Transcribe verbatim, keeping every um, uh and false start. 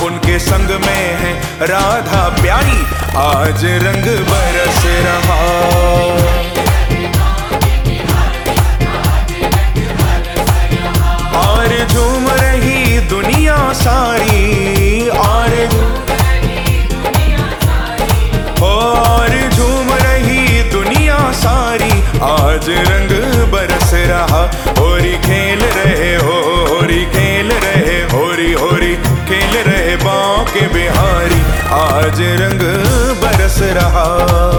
उनके संग में है राधा प्यारी, आज रंग बरस रहा। और झूम रही दुनिया सारी, और और झूम रही दुनिया सारी, आज रंग बरस रहा। होरी खेल रहे हो, होरी खेल रहे, होरी होरी खेल रहे बांके बिहारी, आज रंग बरस रहा।